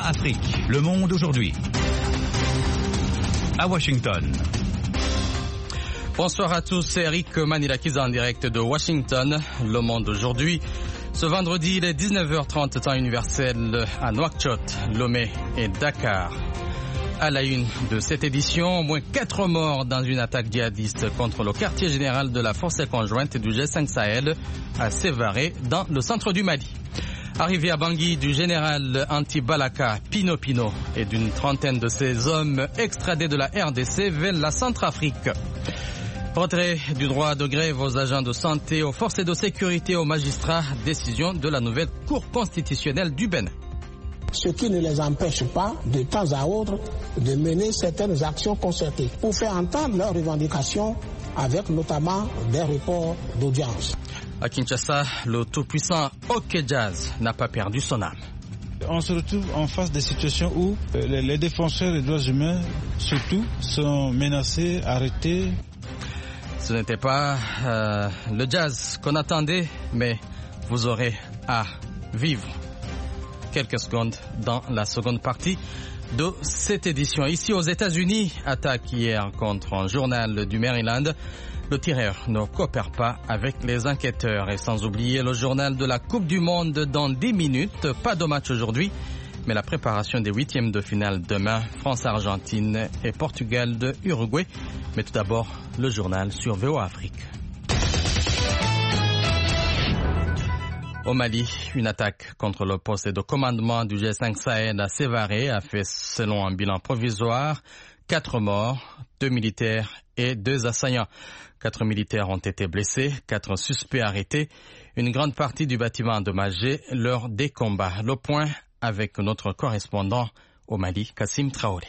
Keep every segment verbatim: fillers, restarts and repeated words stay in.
Afrique. Le monde aujourd'hui. À Washington. Bonsoir à tous, c'est Eric Manilakiza en direct de Washington. Le monde aujourd'hui. Ce vendredi, il est dix-neuf heures trente temps universel à Nouakchott, Lomé et Dakar. À la une de cette édition, au moins quatre morts dans une attaque djihadiste contre le quartier général de la force conjointe du G cinq Sahel à Sévaré, dans le centre du Mali. Arrivé à Bangui du général anti-Balaka Pino Pino et d'une trentaine de ses hommes extradés de la R D C vers la Centrafrique. Retrait du droit de grève aux agents de santé, aux forces de sécurité, aux magistrats. Décision de la nouvelle Cour constitutionnelle du Bénin. Ce qui ne les empêche pas, de temps à autre, de mener certaines actions concertées pour faire entendre leurs revendications avec notamment des reports d'audience. À Kinshasa, le tout-puissant Hockey Jazz n'a pas perdu son âme. On se retrouve en face des situations où les défenseurs des droits humains, surtout, sont menacés, arrêtés. Ce n'était pas euh, le jazz qu'on attendait, mais vous aurez à vivre quelques secondes dans la seconde partie de cette édition. Ici aux États-Unis, attaque hier contre un journal du Maryland. Le tireur ne coopère pas avec les enquêteurs. Et sans oublier le journal de la Coupe du Monde dans dix minutes. Pas de match aujourd'hui, mais la préparation des huitièmes de finale demain. France-Argentine et Portugal de Uruguay. Mais tout d'abord, le journal sur V O A Afrique. Au Mali, une attaque contre le poste de commandement du G cinq Sahel à Sévaré a fait, selon un bilan provisoire, quatre morts, deux militaires et deux assaillants. Quatre militaires ont été blessés, quatre suspects arrêtés. Une grande partie du bâtiment endommagé lors des combats. Le point avec notre correspondant au Mali, Kassim Traoré.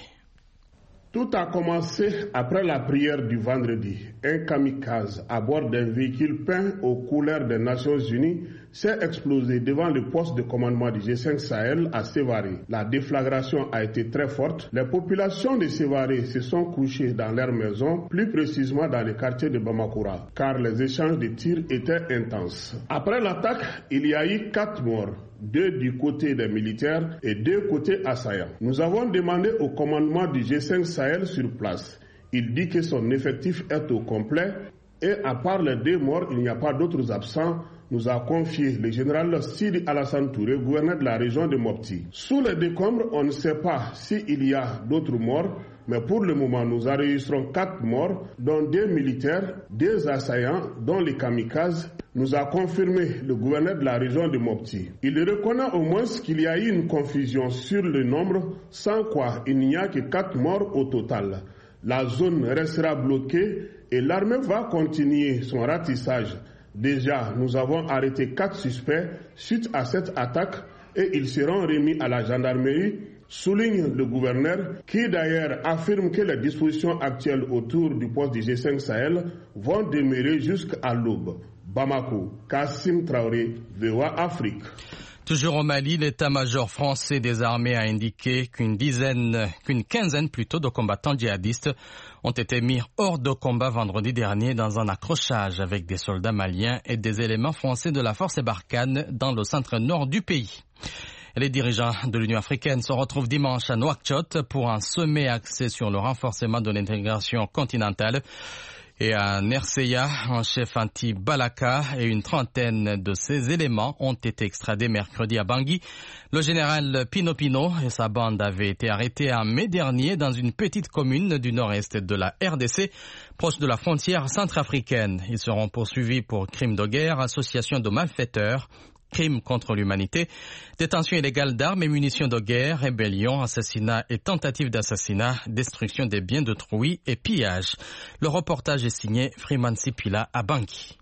Tout a commencé après la prière du vendredi. Un kamikaze à bord d'un véhicule peint aux couleurs des Nations Unies s'est explosé devant le poste de commandement du G cinq Sahel à Sévaré. La déflagration a été très forte. Les populations de Sévaré se sont couchées dans leurs maisons, plus précisément dans le quartier de Bamakoura, car les échanges de tirs étaient intenses. Après l'attaque, il y a eu quatre morts, deux du côté des militaires et deux côté assaillants. Nous avons demandé au commandement du G cinq Sahel sur place. Il dit que son effectif est au complet et à part les deux morts, il n'y a pas d'autres absents, nous a confié le général Sidi Alassane Touré, gouverneur de la région de Mopti. Sous les décombres, on ne sait pas s'il y a d'autres morts, mais pour le moment, nous enregistrons quatre morts, dont deux militaires, deux assaillants, dont les kamikazes, nous a confirmé le gouverneur de la région de Mopti. Il reconnaît au moins qu'il y a eu une confusion sur le nombre, sans quoi il n'y a que quatre morts au total. La zone restera bloquée et l'armée va continuer son ratissage. Déjà, nous avons arrêté quatre suspects suite à cette attaque et ils seront remis à la gendarmerie, souligne le gouverneur, qui d'ailleurs affirme que les dispositions actuelles autour du poste du G cinq Sahel vont demeurer jusqu'à l'aube. Bamako, Kassim Traoré, V O A Afrique. Toujours au Mali, l'état-major français des armées a indiqué qu'une dizaine, qu'une quinzaine plutôt de combattants djihadistes ont été mis hors de combat vendredi dernier dans un accrochage avec des soldats maliens et des éléments français de la force Barkhane dans le centre-nord du pays. Les dirigeants de l'Union africaine se retrouvent dimanche à Nouakchott pour un sommet axé sur le renforcement de l'intégration continentale. Et à Nerseya, un chef anti-Balaka et une trentaine de ses éléments ont été extradés mercredi à Bangui. Le général Pino Pino et sa bande avaient été arrêtés en mai dernier dans une petite commune du nord-est de la R D C, proche de la frontière centrafricaine. Ils seront poursuivis pour crimes de guerre, association de malfaiteurs, crimes contre l'humanité, détention illégale d'armes et munitions de guerre, rébellion, assassinat et tentative d'assassinat, destruction des biens d'autrui et pillage. Le reportage est signé Freeman Sipila à Bangui.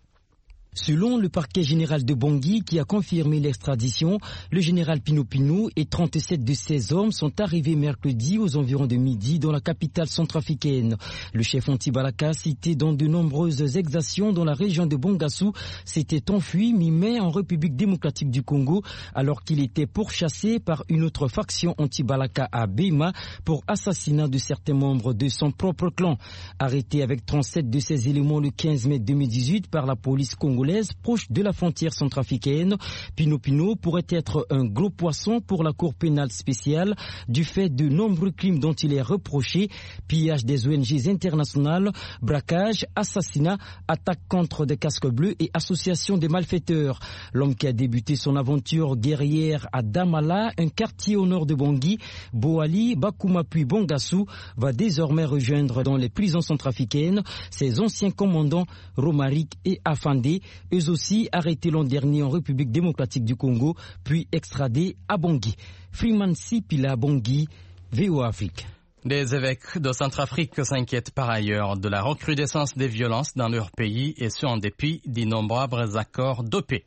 Selon le parquet général de Bangui qui a confirmé l'extradition, le général Pino Pino et trente-sept de ses hommes sont arrivés mercredi aux environs de midi dans la capitale centrafricaine. Le chef anti-Balaka, cité dans de nombreuses exactions dans la région de Bangassou, s'était enfui mi-mai en République démocratique du Congo alors qu'il était pourchassé par une autre faction anti-Balaka à Béma pour assassinat de certains membres de son propre clan. Arrêté avec trente-sept de ses éléments le quinze mai deux mille dix-huit par la police congolaise, congolaise proche de la frontière centrafricaine. Pino Pino pourrait être un gros poisson pour la Cour pénale spéciale du fait de nombreux crimes dont il est reproché: pillage des O N G internationales, braquage, assassinat, attaque contre des casques bleus et association des malfaiteurs. L'homme qui a débuté son aventure guerrière à Damala, un quartier au nord de Bangui, Boali, Bakuma puis Bongassou, va désormais rejoindre dans les prisons centrafricaines ses anciens commandants Romaric et Afandé, eux aussi arrêtés l'an dernier en République démocratique du Congo, puis extradés à Bangui. Freeman Sipila Bangui, V O A Afrique. Les évêques de Centrafrique s'inquiètent par ailleurs de la recrudescence des violences dans leur pays, et ce en dépit d'innombrables accords de paix.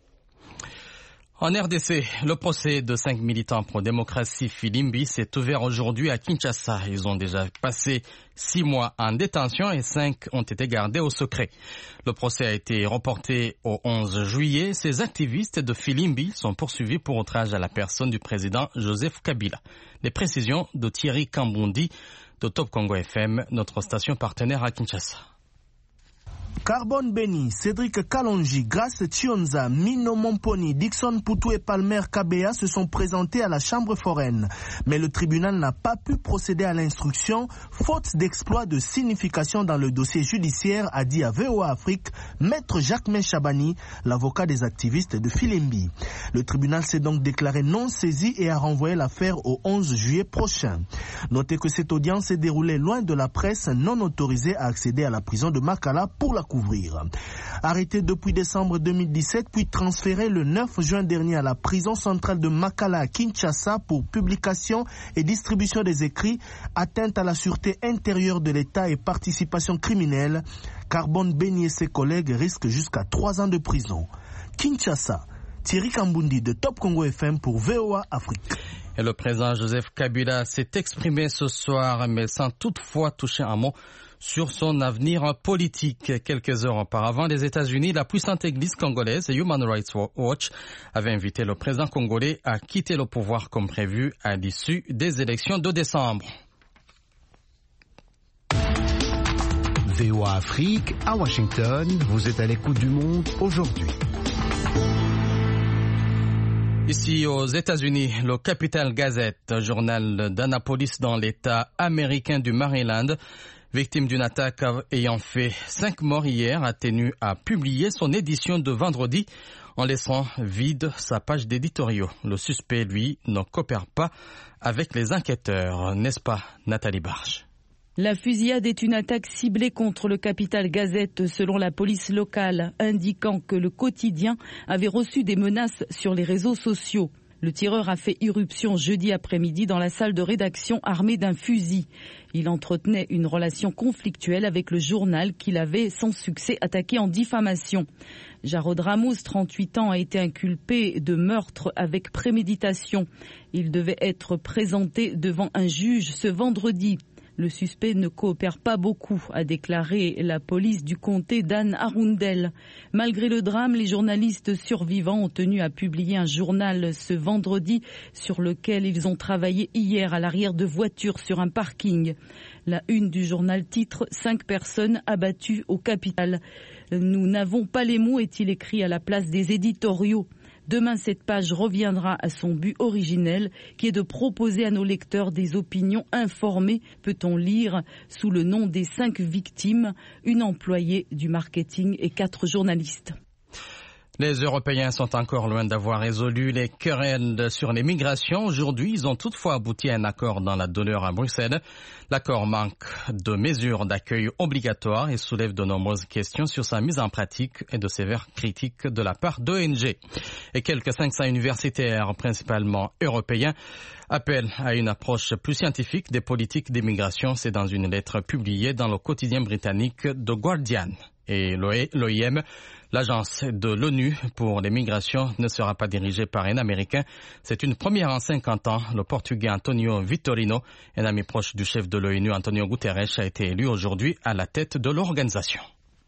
En R D C, le procès de cinq militants pro-démocratie Filimbi s'est ouvert aujourd'hui à Kinshasa. Ils ont déjà passé six mois en détention et cinq ont été gardés au secret. Le procès a été reporté au onze juillet. Ces activistes de Filimbi sont poursuivis pour outrage à la personne du président Joseph Kabila. Les précisions de Thierry Kambundi de Top Congo F M, notre station partenaire à Kinshasa. Carbone Beni, Cédric Kalonji, Grace Chionza, Mino Momponi, Dixon Poutou et Palmer Kabea se sont présentés à la chambre foraine. Mais le tribunal n'a pas pu procéder à l'instruction, faute d'exploit de signification dans le dossier judiciaire, a dit à V O A Afrique Maître Jacquemain Chabani, l'avocat des activistes de Filimbi. Le tribunal s'est donc déclaré non saisi et a renvoyé l'affaire au onze juillet prochain. Notez que cette audience s'est déroulée loin de la presse non autorisée à accéder à la prison de Makala pour la couvrir. Arrêté depuis décembre deux mille dix-sept, puis transféré le neuf juin dernier à la prison centrale de Makala à Kinshasa pour publication et distribution des écrits, atteinte à la sûreté intérieure de l'État et participation criminelle, Carbone Beni et ses collègues risquent jusqu'à trois ans de prison. Kinshasa, Thierry Kambundi de Top Congo F M pour V O A Afrique. Et le président Joseph Kabila s'est exprimé ce soir, mais sans toutefois toucher un mot sur son avenir politique. Quelques heures auparavant, les États-Unis, la puissante église congolaise et Human Rights Watch avaient invité le président congolais à quitter le pouvoir comme prévu à l'issue des élections de décembre. V O A Afrique, à Washington, vous êtes à l'écoute du monde aujourd'hui. Ici aux États-Unis, le Capital Gazette, journal d'Annapolis dans l'État américain du Maryland, victime d'une attaque ayant fait cinq morts hier, a tenu à publier son édition de vendredi en laissant vide sa page d'éditoriaux. Le suspect, lui, ne coopère pas avec les enquêteurs, n'est-ce pas, Nathalie Barge? La fusillade est une attaque ciblée contre le Capital Gazette selon la police locale, indiquant que le quotidien avait reçu des menaces sur les réseaux sociaux. Le tireur a fait irruption jeudi après-midi dans la salle de rédaction armé d'un fusil. Il entretenait une relation conflictuelle avec le journal qu'il avait sans succès attaqué en diffamation. Jarod Ramos, trente-huit ans, a été inculpé de meurtre avec préméditation. Il devait être présenté devant un juge ce vendredi. Le suspect ne coopère pas beaucoup, a déclaré la police du comté d'Anne Arundel. Malgré le drame, les journalistes survivants ont tenu à publier un journal ce vendredi sur lequel ils ont travaillé hier à l'arrière de voitures sur un parking. La une du journal titre « Cinq personnes abattues au Capitole ». Nous n'avons pas les mots, est-il écrit à la place des éditoriaux. Demain, cette page reviendra à son but originel, qui est de proposer à nos lecteurs des opinions informées, peut-on lire, sous le nom des cinq victimes, une employée du marketing et quatre journalistes. Les Européens sont encore loin d'avoir résolu les querelles sur les migrations. Aujourd'hui, ils ont toutefois abouti à un accord dans la douleur à Bruxelles. L'accord manque de mesures d'accueil obligatoires et soulève de nombreuses questions sur sa mise en pratique et de sévères critiques de la part d'O N G. Et quelques cinq cents universitaires, principalement européens, appellent à une approche plus scientifique des politiques d'immigration. C'est dans une lettre publiée dans le quotidien britannique The Guardian. Et l'O I M, l'agence de l'ONU pour les migrations, ne sera pas dirigée par un Américain. C'est une première en cinquante ans. Le Portugais Antonio Vitorino, un ami proche du chef de l'ONU Antonio Guterres, a été élu aujourd'hui à la tête de l'organisation.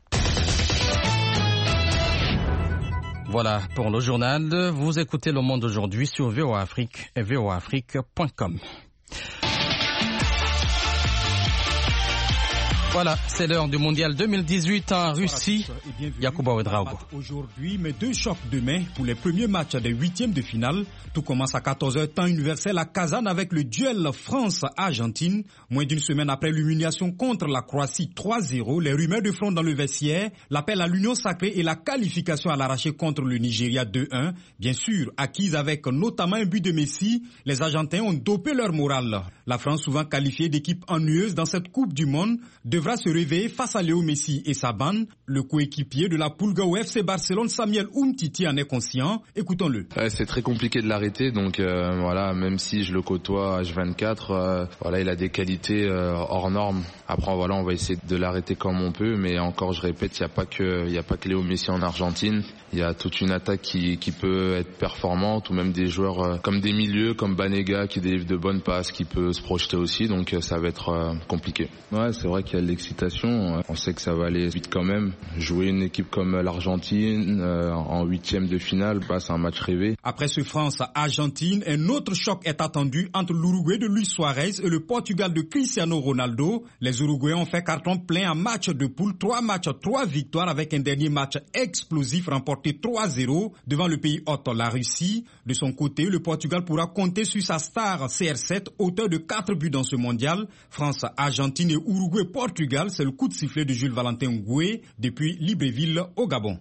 Voilà pour le journal. Vous écoutez Le Monde aujourd'hui sur V O A Afrique et v o a afrique point com. Voilà, c'est l'heure du mondial deux mille dix-huit en Russie. Yacouba Ouedraogo. Aujourd'hui, mais deux chocs demain pour les premiers matchs des huitièmes de finale. Tout commence à quatorze heures temps universel à Kazan avec le duel France-Argentine. Moins d'une semaine après l'humiliation contre la Croatie trois zéro, les rumeurs de front dans le vestiaire, l'appel à l'union sacrée et la qualification à l'arraché contre le Nigeria deux un. Bien sûr, acquise avec notamment un but de Messi, les Argentins ont dopé leur morale. La France, souvent qualifiée d'équipe ennuyeuse dans cette Coupe du Monde, devra se réveiller face à Léo Messi et sa bande. Le coéquipier de la Pulga au F C Barcelone, Samuel Umtiti, en est conscient. Écoutons-le. Ouais, c'est très compliqué de l'arrêter, donc euh, voilà, même si je le côtoie H vingt-quatre, euh, voilà, il a des qualités euh, hors normes. Après, voilà, on va essayer de l'arrêter comme on peut, mais encore, je répète, il n'y a pas que, il y a pas que Léo Messi en Argentine. Il y a toute une attaque qui, qui peut être performante, ou même des joueurs euh, comme des milieux, comme Banega qui délivre de bonnes passes, qui peut se projeter aussi, donc euh, ça va être euh, compliqué. Ouais, c'est vrai qu'il y a de l'excitation. On sait que ça va aller vite quand même. Jouer une équipe comme l'Argentine euh, en huitième de finale, bah, c'est un match rêvé. Après ce France-Argentine, un autre choc est attendu entre l'Uruguay de Luis Suarez et le Portugal de Cristiano Ronaldo. Les Uruguayens ont fait carton plein en match de poule, trois matchs, trois victoires avec un dernier match explosif remporté trois zéro devant le pays hôte, la Russie. De son côté, le Portugal pourra compter sur sa star C R sept, auteur de quatre buts dans ce mondial. France, Argentine et Uruguay, Portugal, c'est le coup de sifflet de Jules Valentin Ngoué depuis Libreville au Gabon.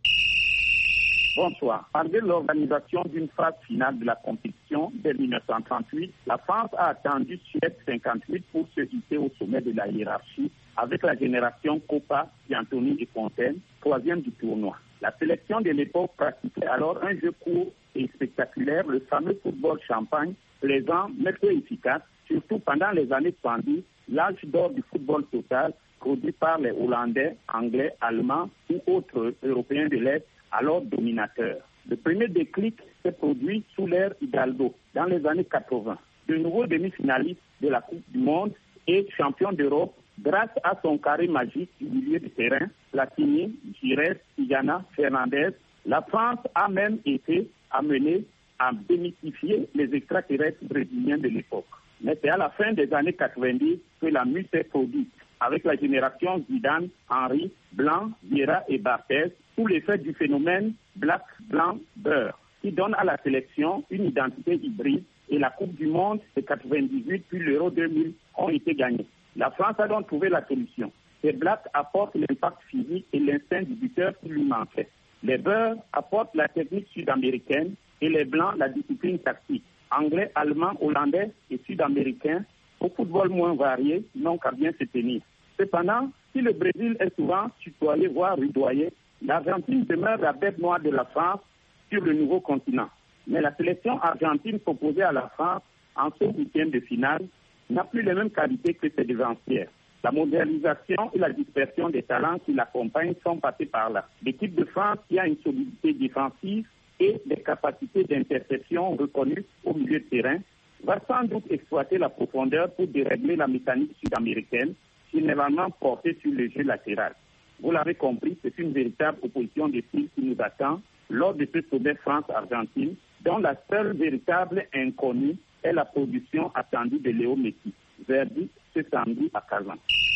Bonsoir. Malgré l'organisation d'une phase finale de la compétition dès mille neuf cent trente-huit, la France a attendu Suède cinquante-huit pour se hisser au sommet de la hiérarchie avec la génération Copa, Piantoni et Fontaine, troisième du tournoi. La sélection de l'époque pratiquait alors un jeu court et spectaculaire, le fameux football champagne, plaisant mais peu efficace, surtout pendant les années soixante-dix, l'âge d'or du football total, produit par les Hollandais, Anglais, Allemands ou autres Européens de l'Est, alors dominateurs. Le premier déclic s'est produit sous l'ère Hidalgo, dans les années quatre-vingts. De nouveau demi-finaliste de la Coupe du Monde et champion d'Europe, grâce à son carré magique du milieu de terrain, Platini, Giresse, Tigana, Fernandez, la France a même été amenée à démythifier les extraterrestres brésiliens de l'époque. Mais c'est à la fin des années quatre-vingt-dix que la mue s'est produite, avec la génération Zidane, Henry, Blanc, Vieira et Barthez, sous l'effet du phénomène Black, Blanc, Beurre, qui donne à la sélection une identité hybride, et la Coupe du Monde de quatre-vingt-dix-huit puis l'Euro deux mille ont été gagnés. La France a donc trouvé la solution. Les Blacks apportent l'impact physique et l'instinct du buteur qui lui manquait. Les Beurres apportent la technique sud-américaine et les Blancs la discipline tactique. Anglais, Allemands, Hollandais et Sud-Américains, au football moins varié, n'ont qu'à bien se tenir. Cependant, si le Brésil est souvent tutoyé, voire rudoyé, l'Argentine demeure la bête noire de la France sur le nouveau continent. Mais la sélection argentine proposée à la France en ce huitième de finale n'a plus les mêmes qualités que ses devancières. La mondialisation et la dispersion des talents qui l'accompagnent sont passés par là. L'équipe de France qui a une solidité défensive et des capacités d'interception reconnues au milieu de terrain va sans doute exploiter la profondeur pour dérégler la mécanique sud-américaine, généralement portée sur le jeu latéral. Vous l'avez compris, c'est une véritable opposition de style qui nous attend lors de ce sommet France-Argentine, dont la seule véritable inconnue est la production attendue de Léo Messi. Verdict ce samedi à Kazan.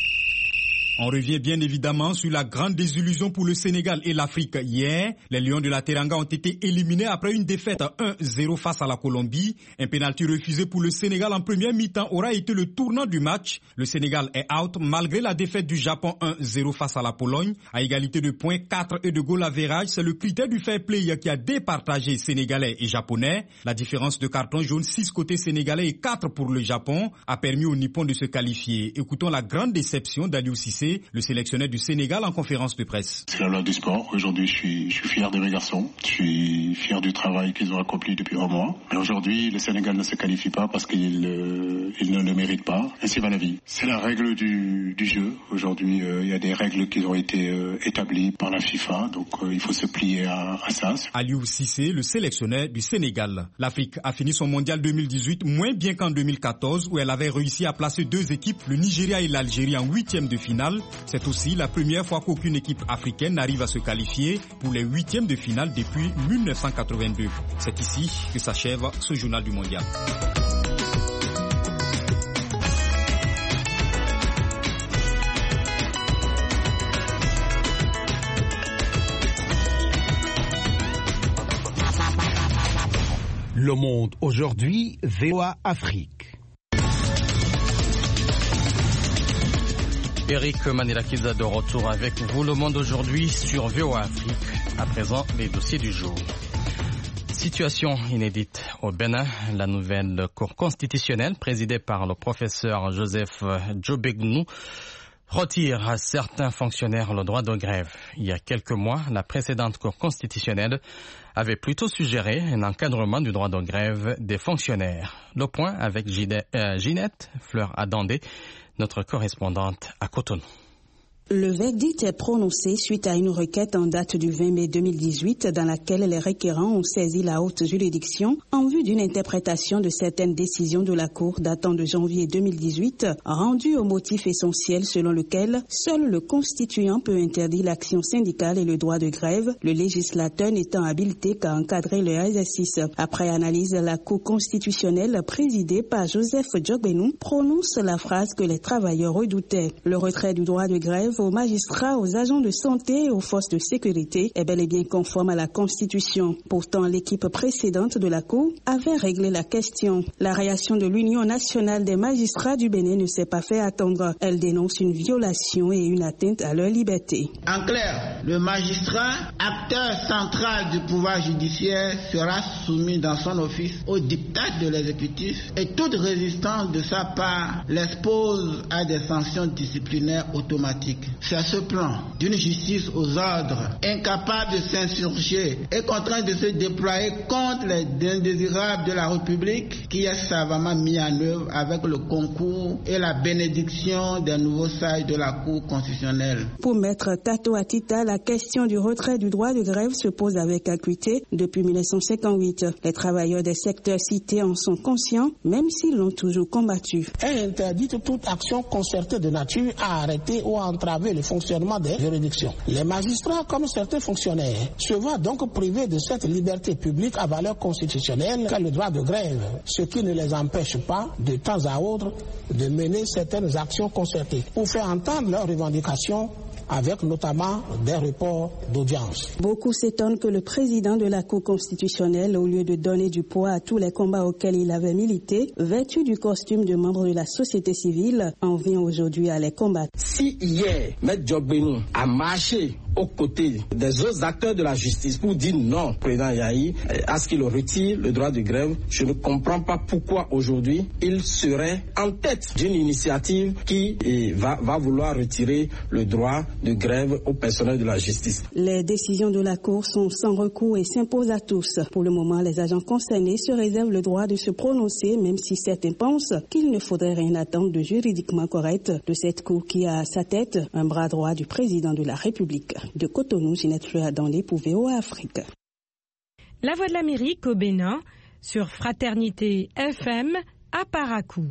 On revient bien évidemment sur la grande désillusion pour le Sénégal et l'Afrique hier. Les Lions de la Teranga ont été éliminés après une défaite un zéro face à la Colombie. Un pénalty refusé pour le Sénégal en première mi-temps aura été le tournant du match. Le Sénégal est out malgré la défaite du Japon un zéro face à la Pologne. À égalité de points, quatre et de goal average, c'est le critère du fair play qui a départagé Sénégalais et Japonais. La différence de carton jaune, six côté Sénégalais et quatre pour le Japon, a permis aux Nippons de se qualifier. Écoutons la grande déception d'Aliou Cissé, le sélectionneur du Sénégal en conférence de presse. C'est la loi du sport. Aujourd'hui, je suis, je suis fier de mes garçons. Je suis fier du travail qu'ils ont accompli depuis un mois. Mais aujourd'hui, le Sénégal ne se qualifie pas parce qu'il euh, il ne le mérite pas. Ainsi va la vie. C'est la règle du, du jeu. Aujourd'hui, euh, il y a des règles qui ont été euh, établies par la FIFA. Donc, euh, il faut se plier à, à ça. Aliou Cissé, le sélectionneur du Sénégal. L'Afrique a fini son mondial deux mille dix-huit moins bien qu'en deux mille quatorze où elle avait réussi à placer deux équipes, le Nigeria et l'Algérie, en huitième de finale. C'est aussi la première fois qu'aucune équipe africaine n'arrive à se qualifier pour les huitièmes de finale depuis mille neuf cent quatre-vingt-deux. C'est ici que s'achève ce journal du mondial. Le Monde aujourd'hui, V O A Afrique. Eric Manilakiza de retour avec vous. Le Monde aujourd'hui sur V O A Afrique. À présent, les dossiers du jour. Situation inédite au Bénin. La nouvelle Cour constitutionnelle, présidée par le professeur Joseph Djobegnou, retire à certains fonctionnaires le droit de grève. Il y a quelques mois, la précédente Cour constitutionnelle avait plutôt suggéré un encadrement du droit de grève des fonctionnaires. Le point avec Ginette Fleur-Adandé, notre correspondante à Cotonou. Le verdict est prononcé suite à une requête en date du vingt mai deux mille dix-huit dans laquelle les requérants ont saisi la haute juridiction en vue d'une interprétation de certaines décisions de la Cour datant de janvier deux mille dix-huit, rendues au motif essentiel selon lequel seul le constituant peut interdire l'action syndicale et le droit de grève, le législateur n'étant habilité qu'à encadrer leur exercice. Après analyse, la Cour constitutionnelle présidée par Joseph Djobegnou prononce la phrase que les travailleurs redoutaient. Le retrait du droit de grève aux magistrats, aux agents de santé et aux forces de sécurité est bel et bien conforme à la Constitution. Pourtant, l'équipe précédente de la Cour avait réglé la question. La réaction de l'Union nationale des magistrats du Bénin ne s'est pas fait attendre. Elle dénonce une violation et une atteinte à leur liberté. En clair, le magistrat, acteur central du pouvoir judiciaire, sera soumis dans son office au diktat de l'exécutif et toute résistance de sa part l'expose à des sanctions disciplinaires automatiques. C'est à ce plan d'une justice aux ordres, incapable de s'insurger et contrainte de se déployer contre les indésirables de la République, qui est savamment mis en œuvre avec le concours et la bénédiction des nouveaux sages de la Cour constitutionnelle. Pour Maître Tato Atita, la question du retrait du droit de grève se pose avec acuité depuis mille neuf cent cinquante-huit. Les travailleurs des secteurs cités en sont conscients, même s'ils l'ont toujours combattu. Elle interdit toute action concertée de nature à arrêter ou à entraver le fonctionnement des juridictions. Les magistrats, comme certains fonctionnaires, se voient donc privés de cette liberté publique à valeur constitutionnelle qu'est le droit de grève, ce qui ne les empêche pas, de temps à autre, de mener certaines actions concertées pour faire entendre leurs revendications, avec notamment des reports d'audience. Beaucoup s'étonnent que le président de la Cour constitutionnelle, au lieu de donner du poids à tous les combats auxquels il avait milité, vêtu du costume de membre de la société civile, en vient aujourd'hui à les combattre. Si hier, M. Djobegnou a marché aux côtés des autres acteurs de la justice pour dire non, président Yahi, à ce qu'il retire le droit de grève, je ne comprends pas pourquoi aujourd'hui il serait en tête d'une initiative qui eh, va, va vouloir retirer le droit de grève au personnel de la justice. Les décisions de la Cour sont sans recours et s'imposent à tous. Pour le moment, les agents concernés se réservent le droit de se prononcer, même si certains pensent qu'il ne faudrait rien attendre de juridiquement correct de cette Cour qui a à sa tête un bras droit du président de la République. De Cotonou, Ginette Fleur-Adandé pour V O A Afrique. La Voix de l'Amérique au Bénin sur Fraternité F M à Parakou.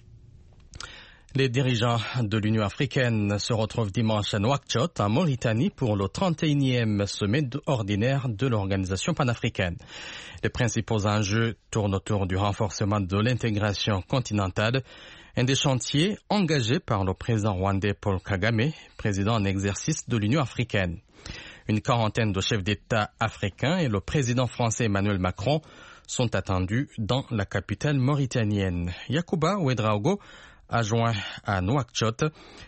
Les dirigeants de l'Union africaine se retrouvent dimanche à Nouakchott, en Mauritanie, pour le trente et unième sommet ordinaire de l'organisation panafricaine. Les principaux enjeux tournent autour du renforcement de l'intégration continentale, un des chantiers engagés par le président rwandais Paul Kagame, président en exercice de l'Union africaine. Une quarantaine de chefs d'État africains et le président français Emmanuel Macron sont attendus dans la capitale mauritanienne. Yacouba Ouedraogo a joint à Nouakchott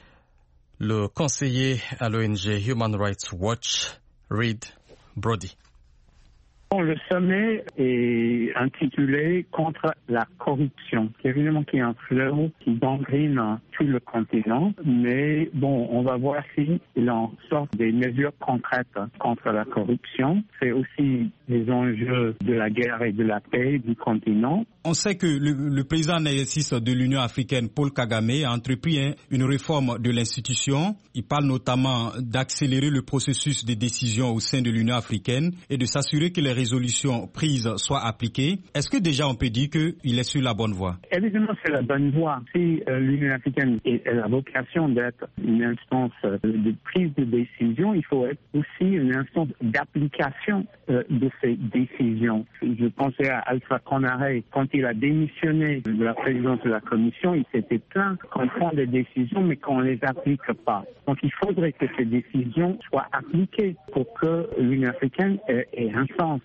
le conseiller à l'O N G Human Rights Watch, Reed Brody. Le sommet est intitulé « Contre la corruption », qui évidemment qui est un fléau qui gangrène tout le continent. Mais bon, on va voir s'il en sort des mesures concrètes contre la corruption. C'est aussi les enjeux de la guerre et de la paix du continent. On sait que le, le président en exercice de l'Union africaine, Paul Kagame, a entrepris hein, une réforme de l'institution. Il parle notamment d'accélérer le processus de décision au sein de l'Union africaine et de s'assurer que les résolutions prises soient appliquées. Est-ce que déjà on peut dire qu'il est sur la bonne voie? Évidemment, c'est la bonne voie. Si euh, l'Union africaine a la vocation d'être une instance euh, de prise de décision, il faut être aussi une instance d'application euh, de ces décisions. Je pensais à Alpha Condé quand il a démissionné de la présidence de la Commission, il s'était plaint qu'on prend des décisions mais qu'on ne les applique pas. Donc il faudrait que ces décisions soient appliquées pour que l'Union africaine ait, ait un sens.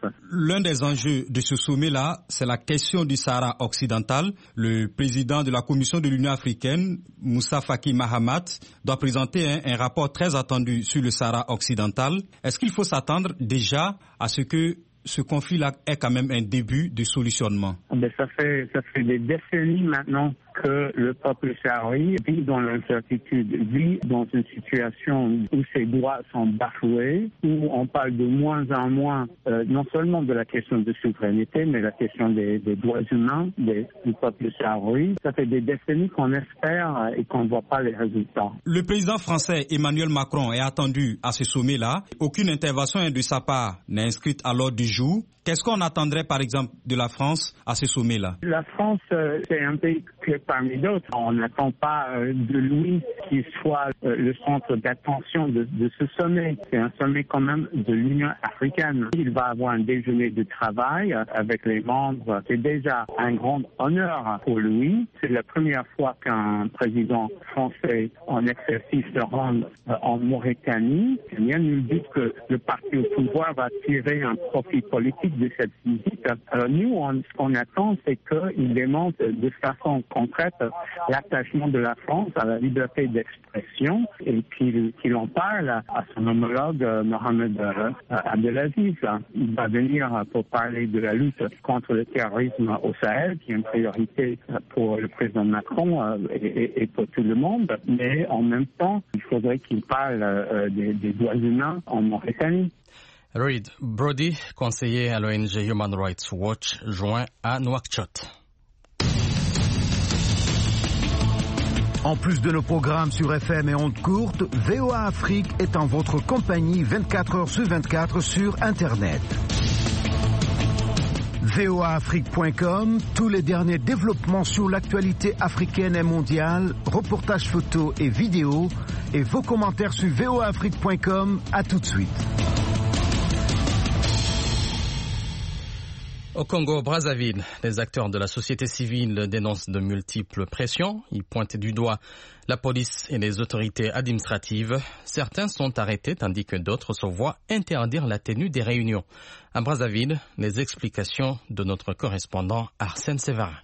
L'un des enjeux de ce sommet-là, c'est la question du Sahara occidental. Le président de la Commission de l'Union africaine, Moussa Faki Mahamat, doit présenter un, un rapport très attendu sur le Sahara occidental. Est-ce qu'il faut s'attendre déjà à ce que ce conflit-là est quand même un début de solutionnement? Ben, ça fait, ça fait des décennies maintenant que le peuple sahraoui vit dans l'incertitude, vit dans une situation où ses droits sont bafoués, où on parle de moins en moins euh, non seulement de la question de souveraineté, mais la question des, des droits humains des, du peuple sahraoui. Ça fait des décennies qu'on espère et qu'on ne voit pas les résultats. Le président français Emmanuel Macron est attendu à ce sommet-là. Aucune intervention de sa part n'est inscrite à l'ordre du jour. Qu'est-ce qu'on attendrait, par exemple, de la France à ce sommet-là? La France, euh, c'est un pays que parmi d'autres. On n'attend pas euh, de lui qu'il soit euh, le centre d'attention de, de ce sommet. C'est un sommet quand même de l'Union africaine. Il va avoir un déjeuner de travail euh, avec les membres. C'est déjà un grand honneur pour lui. C'est la première fois qu'un président français en exercice se rend euh, en Mauritanie. Il y a nul doute que le parti au pouvoir va tirer un profit politique de cette visite. Alors nous, on, ce qu'on attend, c'est qu'il démontre de façon concrète l'attachement de la France à la liberté d'expression et qu'il, qu'il en parle à son homologue Mohamed Abdelaziz. Il va venir pour parler de la lutte contre le terrorisme au Sahel, qui est une priorité pour le président Macron et, et, et pour tout le monde. Mais en même temps, il faudrait qu'il parle des, des droits humains en Mauritanie. Reid Brody, conseiller à l'O N G Human Rights Watch, joint à Nouakchott. En plus de nos programmes sur F M et ondes courtes, V O A Afrique est en votre compagnie vingt-quatre heures sur vingt-quatre sur Internet. V O A Afrique point com, tous les derniers développements sur l'actualité africaine et mondiale, reportages photos et vidéos, et vos commentaires sur V O A Afrique point com. À tout de suite. Au Congo-Brazzaville, les acteurs de la société civile dénoncent de multiples pressions. Ils pointent du doigt la police et les autorités administratives. Certains sont arrêtés tandis que d'autres se voient interdire la tenue des réunions. À Brazzaville, les explications de notre correspondant Arsène Séverin.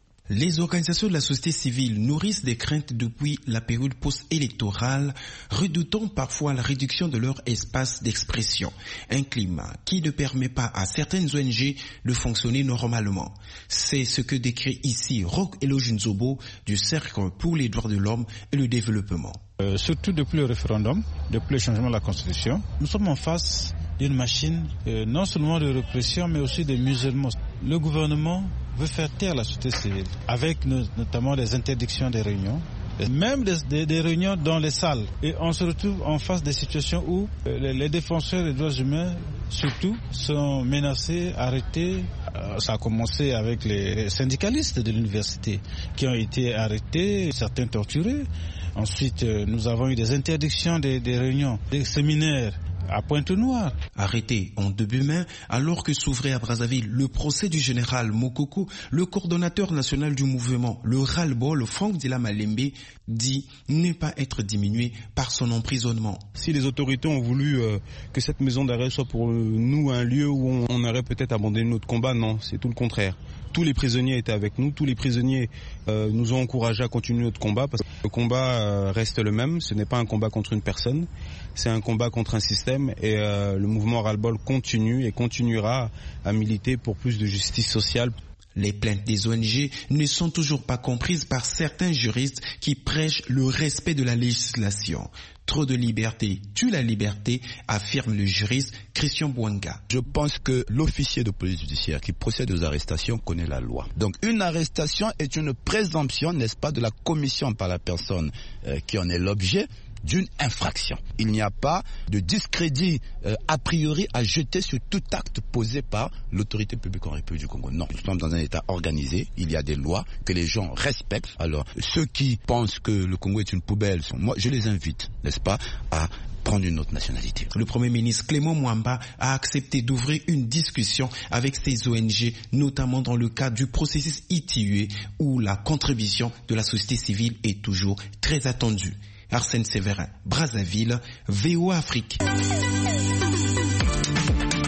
Les organisations de la société civile nourrissent des craintes depuis la période post-électorale, redoutant parfois la réduction de leur espace d'expression. Un climat qui ne permet pas à certaines O N G de fonctionner normalement. C'est ce que décrit ici Roch Elojunzobo du Cercle pour les droits de l'homme et le développement. Euh, surtout depuis le référendum, depuis le changement de la Constitution, nous sommes en face d'une machine euh, non seulement de répression mais aussi de musulmans. Le gouvernement veut faire taire la société civile avec no- notamment des interdictions des réunions, même des, des, des réunions dans les salles. Et on se retrouve en face des situations où euh, les, les défenseurs des droits humains surtout sont menacés, arrêtés. Euh, ça a commencé avec les syndicalistes de l'université qui ont été arrêtés, certains torturés. Ensuite, euh, nous avons eu des interdictions des, des réunions, des séminaires à Pointe-Noire. Arrêté en début mai, alors que s'ouvrait à Brazzaville le procès du général Mokoko, le coordonnateur national du mouvement, le ras-le-bol, Franck Dila Malembe, dit ne pas être diminué par son emprisonnement. Si les autorités ont voulu euh, que cette maison d'arrêt soit pour nous un lieu où on, on aurait peut-être abandonné notre combat, non, c'est tout le contraire. Tous les prisonniers étaient avec nous, tous les prisonniers euh, nous ont encouragés à continuer notre combat parce que le combat euh, reste le même, ce n'est pas un combat contre une personne, c'est un combat contre un système et euh, le mouvement ras-le-bol continue et continuera à militer pour plus de justice sociale. Les plaintes des O N G ne sont toujours pas comprises par certains juristes qui prêchent le respect de la législation. Trop de liberté tue la liberté, affirme le juriste Christian Bouanga. Je pense que l'officier de police judiciaire qui procède aux arrestations connaît la loi. Donc une arrestation est une présomption, n'est-ce pas, de la commission par la personne euh, qui en est l'objet d'une infraction. Il n'y a pas de discrédit euh, a priori à jeter sur tout acte posé par l'autorité publique en République du Congo. Non, nous sommes dans un État organisé, il y a des lois que les gens respectent. Alors, ceux qui pensent que le Congo est une poubelle, sont, moi je les invite, n'est-ce pas, à prendre une autre nationalité. Le Premier ministre Clément Mwamba a accepté d'ouvrir une discussion avec ces O N G, notamment dans le cadre du processus I T U E, où la contribution de la société civile est toujours très attendue. Arsène Séverin, Brazzaville, V O A Afrique.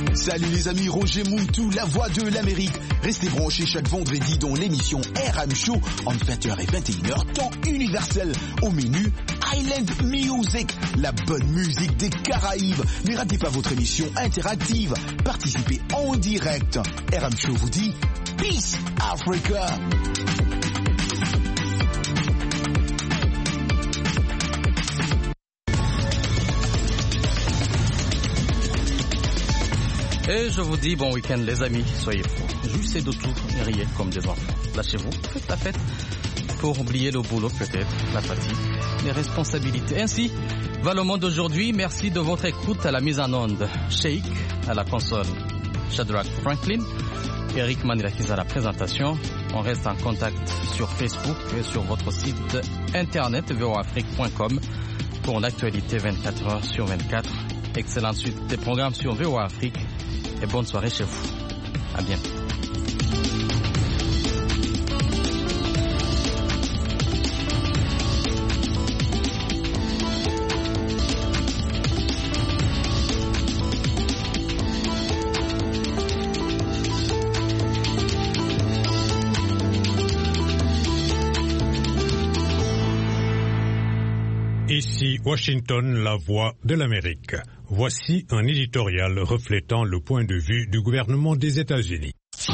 Salut les amis, Roger Muntu, la voix de l'Amérique. Restez branchés chaque vendredi dans l'émission R M Show entre vingt heures et vingt et une heures, temps universel. Au menu, Island Music, la bonne musique des Caraïbes. Ne ratez pas votre émission interactive. Participez en direct. R M Show vous dit Peace Africa. Et je vous dis bon week-end les amis, soyez fous, jouissez de tout et riez comme des enfants. Lâchez-vous, faites la fête pour oublier le boulot peut-être, la fatigue, les responsabilités. Ainsi va le monde aujourd'hui. Merci de votre écoute. À la mise en onde, Sheikh, à la console, Shadrach Franklin, Eric Manirakis à la présentation. On reste en contact sur Facebook et sur votre site internet v o afrique point com pour l'actualité vingt-quatre heures sur vingt-quatre. Excellente suite des programmes sur V O A Afrique et bonne soirée chez vous. À bientôt. Ici Washington, la voix de l'Amérique. Voici un éditorial reflétant le point de vue du gouvernement des États-Unis.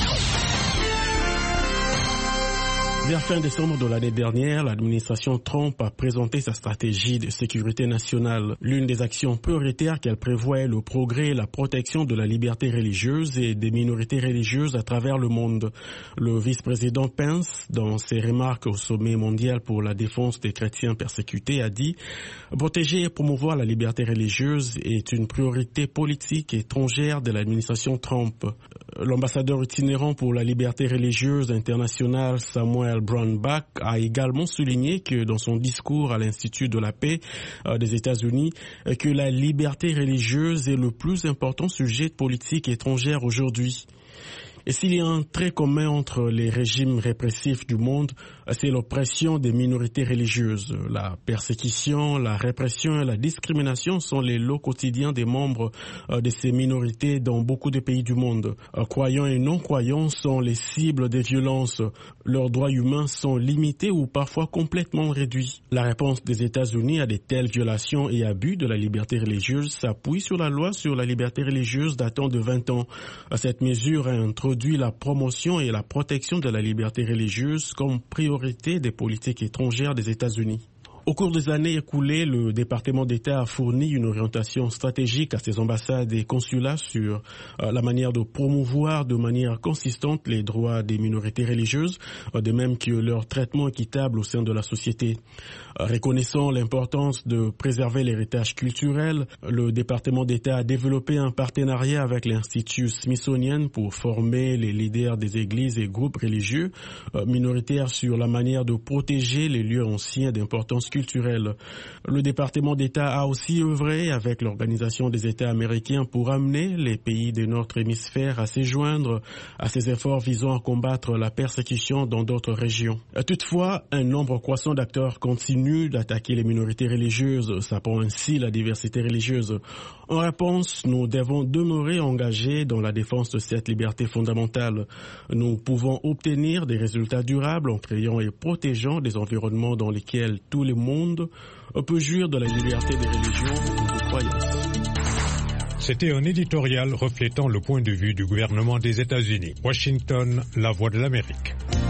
Vers fin décembre de l'année dernière, l'administration Trump a présenté sa stratégie de sécurité nationale. L'une des actions prioritaires qu'elle prévoit est le progrès et la protection de la liberté religieuse et des minorités religieuses à travers le monde. Le vice-président Pence, dans ses remarques au sommet mondial pour la défense des chrétiens persécutés, a dit « Protéger et promouvoir la liberté religieuse est une priorité politique étrangère de l'administration Trump. » L'ambassadeur itinérant pour la liberté religieuse internationale, Samuel Brownback, a également souligné que dans son discours à l'Institut de la paix euh, des États-Unis, euh, que la liberté religieuse est le plus important sujet politique étrangère aujourd'hui. Et s'il y a un trait commun entre les régimes répressifs du monde, c'est l'oppression des minorités religieuses. La persécution, la répression et la discrimination sont les lots quotidiens des membres de ces minorités dans beaucoup de pays du monde. Croyants et non-croyants sont les cibles des violences. Leurs droits humains sont limités ou parfois complètement réduits. La réponse des États-Unis à de telles violations et abus de la liberté religieuse s'appuie sur la loi sur la liberté religieuse datant de vingt ans. Cette mesure a introduit la promotion et la protection de la liberté religieuse comme priorité des politiques étrangères des États-Unis. Au cours des années écoulées, le département d'État a fourni une orientation stratégique à ses ambassades et consulats sur euh, la manière de promouvoir de manière consistante les droits des minorités religieuses, euh, de même que leur traitement équitable au sein de la société. Euh, reconnaissant l'importance de préserver l'héritage culturel, le département d'État a développé un partenariat avec l'Institut Smithsonian pour former les leaders des églises et groupes religieux euh, minoritaires sur la manière de protéger les lieux anciens d'importance culturelle. Le département d'État a aussi œuvré avec l'Organisation des États américains pour amener les pays de notre hémisphère à se joindre à ces efforts visant à combattre la persécution dans d'autres régions. Toutefois, un nombre croissant d'acteurs continue d'attaquer les minorités religieuses, sapant ainsi la diversité religieuse. En réponse, nous devons demeurer engagés dans la défense de cette liberté fondamentale. Nous pouvons obtenir des résultats durables en créant et protégeant des environnements dans lesquels tout le monde peut jouir de la liberté des religions ou de croyances. C'était un éditorial reflétant le point de vue du gouvernement des États-Unis. Washington, la voix de l'Amérique.